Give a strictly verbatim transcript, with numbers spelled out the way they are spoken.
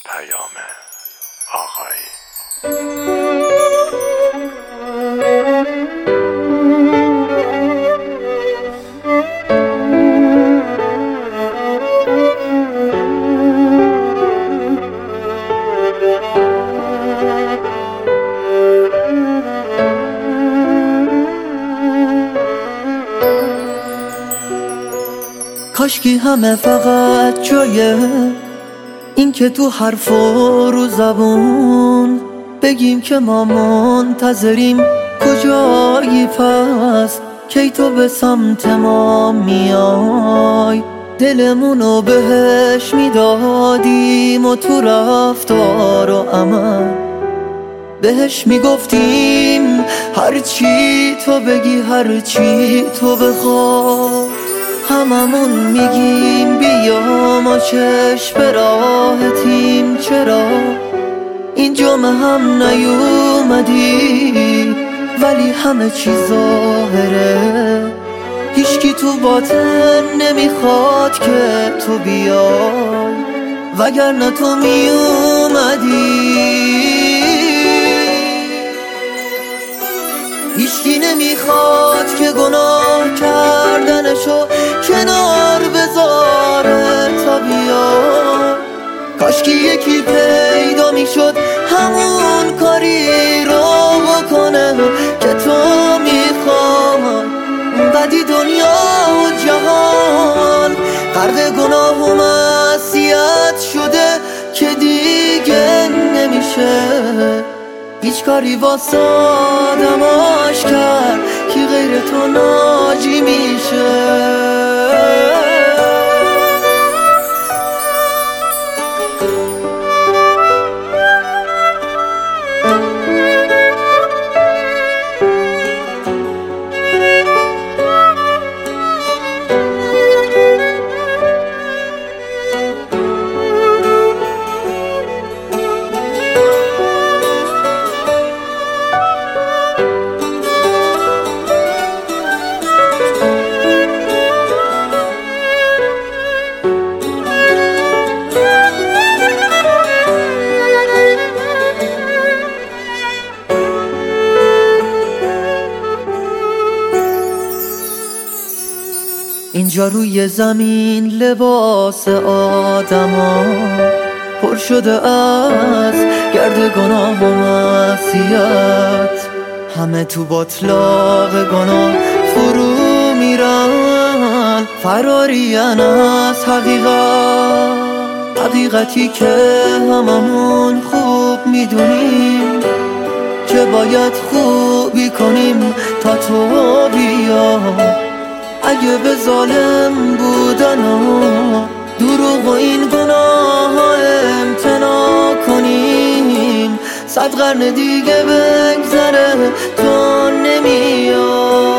آقایی. کاشکی همه فقط جایه این که تو حرف و رو زبون بگیم که ما منتظریم کجایی پس کی تو به سمت ما میای دلمونو بهش میدادیم و تو رفتار و عمل بهش میگفتیم هرچی تو بگی هرچی تو بخوای هممون میگیم بیا ما چشم به راحتیم چرا اینجا هم نیومدی ولی همه چی ظاهره هیچکی تو باطن نمیخواد که تو بیای وگرنه تو میومدی هیچکی نمیخواد که گناه کردنشو کنار بذاره تا بیاد کاشکی یکی پیدا میشد همون کاری رو بکنه که تو میخوای قدی دنیا و جهان غرق گناه و معصیت شده که دیگه نمیشه هیچ کاری واسه آدماش کرد که غیر تو ناجی میشه اینجا روی زمین لباس آدما پر شده از گرد گناه و معصیت همه تو باطلاق گناه فرو میرن فرارین از حقیقت حقیقتی که هممون خوب میدونیم که باید خوبی کنیم تا تو بیا اگه به ظالم بودن و دروغ و این گناه ها امتناع کنیم صد قرن دیگه بگذره تو نمیای